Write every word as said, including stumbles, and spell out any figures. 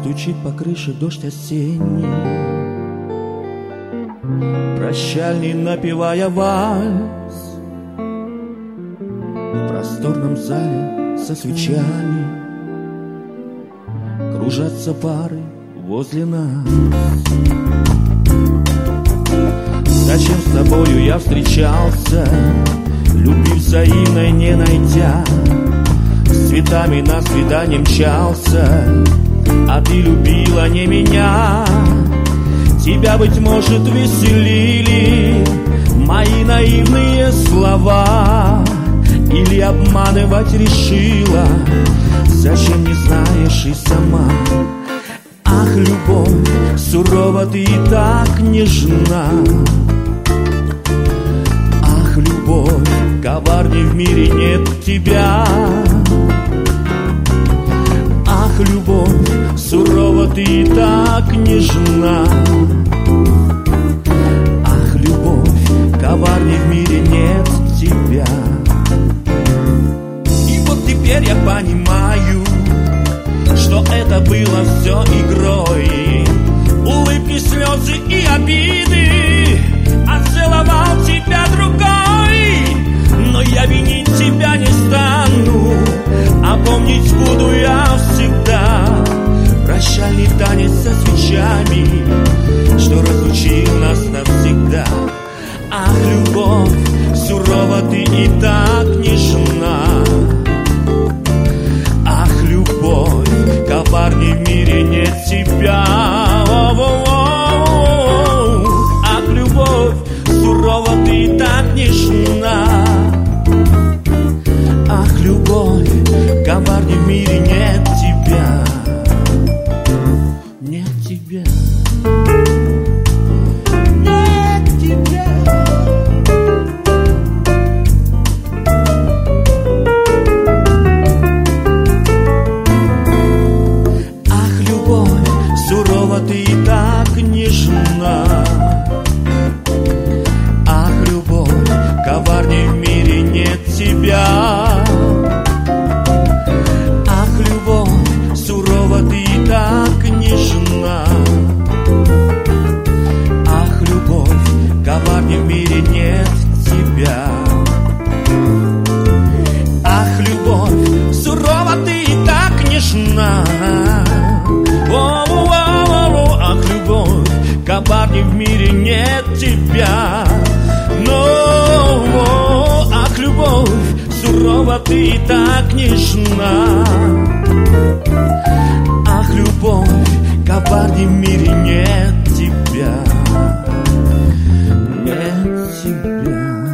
Стучит по крыше дождь осенний, прощальный, напевая вальс. В просторном зале со свечами кружатся пары возле нас. Зачем с тобою я встречался, любви взаимной не найдя? С цветами на свидание мчался, а ты любила не меня. Тебя, быть может, веселили мои наивные слова, или обманывать решила, зачем не знаешь и сама. Ах, любовь, сурова ты и так нежна. Ах, любовь, коварней в мире нет тебя. Ах, любовь, сурова ты и так нежна. Ах, любовь, коварней в мире нет тебя. И вот теперь я понимаю, что это было все игрой. Улыбки, слезы и обиды, отцеловал тебя другой. Но я винить тебя не стану, а помнить буду я всегда прощальный танец со свечами, что разлучил нас навсегда. Ах, любовь, сурова ты и так нежна. Ах, любовь, коварней в мире нет тебя. О-о-о-о-о. Ах, любовь, сурова ты и так нежна. Ах, любовь, коварней в мире нет тебя. Нет тебя. Нет тебя. Ах, любовь, сурова ты и так нежна. Ах, любовь, коварней в мире нет тебя. Ах, любовь, сурова ты и так нежна. Ах, любовь, коварней в мире нет тебя. Ах, любовь, сурова ты и так нежна. О-о-о-о-о. Ах, любовь, коварней в мире нет тебя. Но, ах, любовь, сурова ты и так нежна. Ах, любовь, коварней в мире нет тебя. Нет тебя.